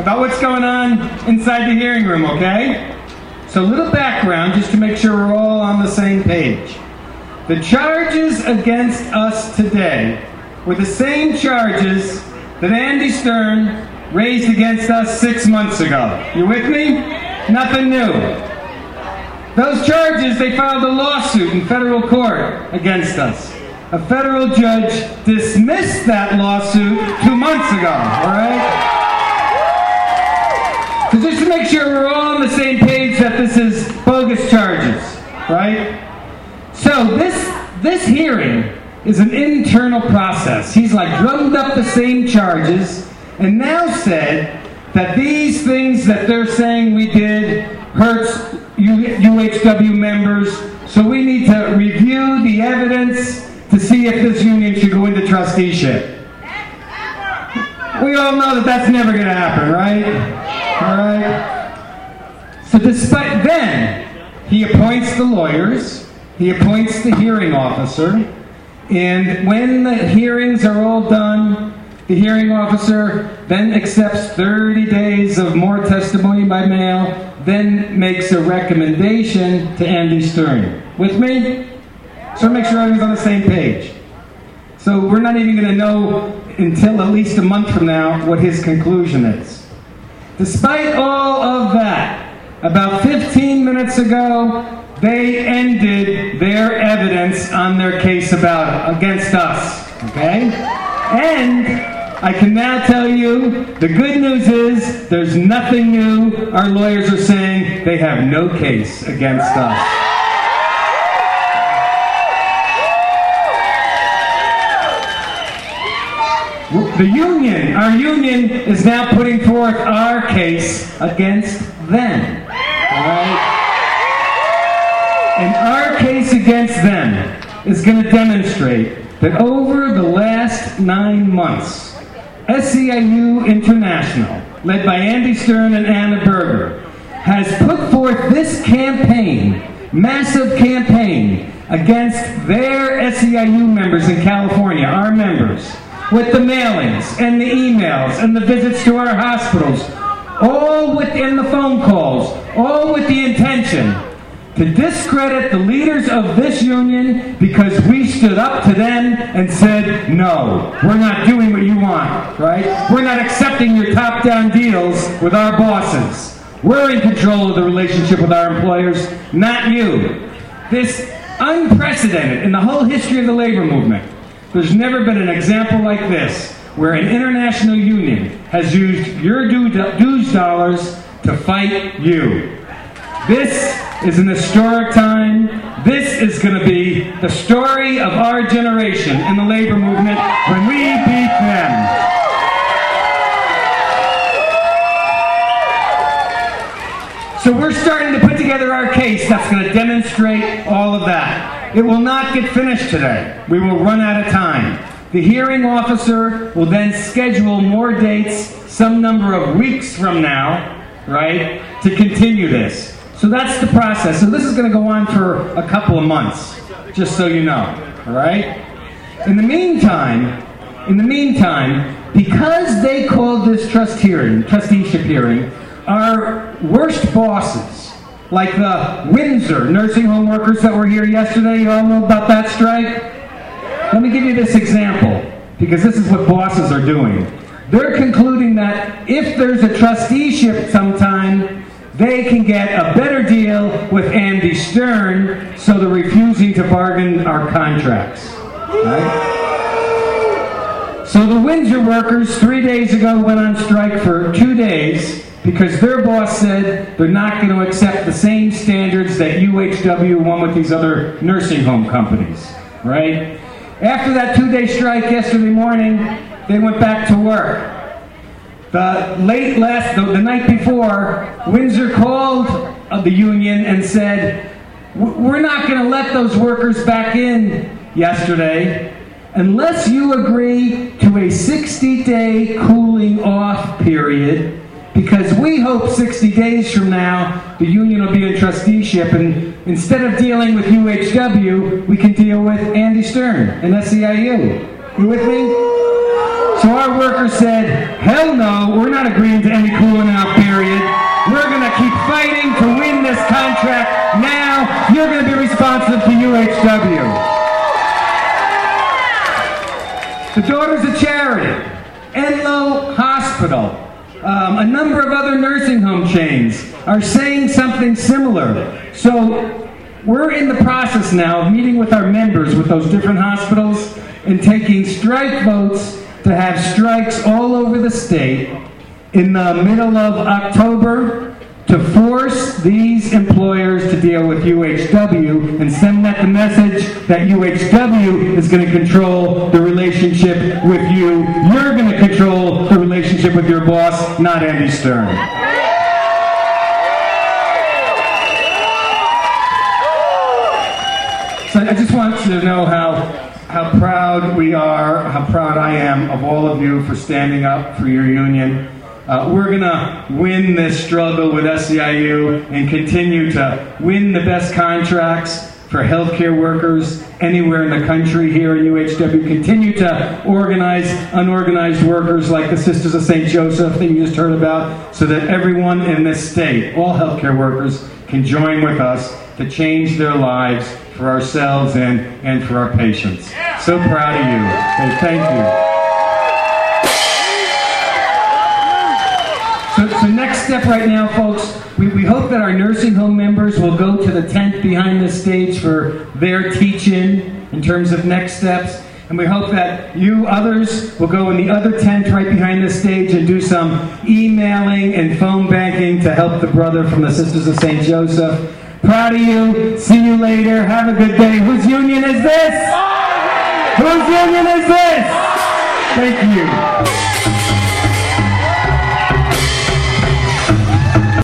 about what's going on inside the hearing room, okay? So a little background just to make sure we're all on the same page. The charges against us today were the same charges that Andy Stern raised against us 6 months ago. You with me? Nothing new. Those charges, they filed a lawsuit in federal court against us. A federal judge dismissed that lawsuit 2 months ago, all right? So just to make sure we're all on the same page that this is bogus charges, right? So this hearing is an internal process. He's like drummed up the same charges and now said that these things that they're saying we did hurts UHW members, so we need to review the evidence to see if this union should go into trusteeship. We all know that that's never going to happen, right? All right? So despite then, he appoints the lawyers, he appoints the hearing officer, and when the hearings are all done, the hearing officer then accepts 30 days of more testimony by mail, then makes a recommendation to Andy Stern. With me? So make sure everyone's on the same page. So we're not even going to know until at least a month from now what his conclusion is. Despite all of that, about 15 minutes ago, they ended their evidence on their case against us. Okay? And I can now tell you, the good news is there's nothing new. Our lawyers are saying they have no case against us. The union, our union, is now putting forth our case against them. All right? And our case against them is going to demonstrate that over the last 9 months, SEIU International, led by Andy Stern and Anna Berger, has put forth this campaign, massive campaign, against their SEIU members in California, our members, with the mailings and the emails and the visits to our hospitals, all within the phone calls, all with the intention to discredit the leaders of this union because we stood up to them and said, no, we're not doing what you want, right? We're not accepting your top-down deals with our bosses. We're in control of the relationship with our employers, not you. This unprecedented in the whole history of the labor movement. There's never been an example like this where an international union has used your dues dollars to fight you. This is an historic time. This is going to be the story of our generation in the labor movement when we beat them. So we're starting to put together our case that's going to demonstrate all of that. It will not get finished today. We will run out of time. The hearing officer will then schedule more dates some number of weeks from now, right, to continue this. So that's the process. So this is going to go on for a couple of months, just so you know, all right? In the meantime, because they called this trusteeship hearing, our worst bosses, like the Windsor nursing home workers that were here yesterday, you all know about that strike? Let me give you this example, because this is what bosses are doing. They're concluding that if there's a trusteeship sometime, they can get a better deal with Andy Stern, so they're refusing to bargain our contracts. Right? So the Windsor workers 3 days ago went on strike for 2 days because their boss said they're not going to accept the same standards that UHW won with these other nursing home companies. Right? After that 2-day strike yesterday morning, they went back to work. The night before, Windsor called the union and said, we're not going to let those workers back in yesterday unless you agree to a 60-day cooling off period, because we hope 60 days from now the union will be in trusteeship, and instead of dealing with UHW, we can deal with Andy Stern and SEIU. You with me? So our workers said, hell no, we're not agreeing to any cooling out period. We're going to keep fighting to win this contract. Now you're going to be responsive to UHW. The Daughters of Charity, Enloe Hospital, a number of other nursing home chains are saying something similar. So we're in the process now of meeting with our members with those different hospitals and taking strike votes to have strikes all over the state in the middle of October to force these employers to deal with UHW and send that the message that UHW is going to control the relationship with you. You're going to control the relationship with your boss, not Andy Stern. So I just want you to know how proud we are, how proud I am of all of you for standing up for your union. We're going to win this struggle with SEIU and continue to win the best contracts for healthcare workers anywhere in the country here at UHW. Continue to organize unorganized workers like the Sisters of St. Joseph that you just heard about, so that everyone in this state, all healthcare workers, can join with us to change their lives for ourselves and for our patients. So proud of you. Okay, thank you. So next step right now, folks, we hope that our nursing home members will go to the tent behind the stage for their teach-in in terms of next steps. And we hope that you others will go in the other tent right behind the stage and do some emailing and phone banking to help the brother from the Sisters of St. Joseph. Proud of you. See you later. Have a good day. Whose union is this? Whose union is this? Thank you.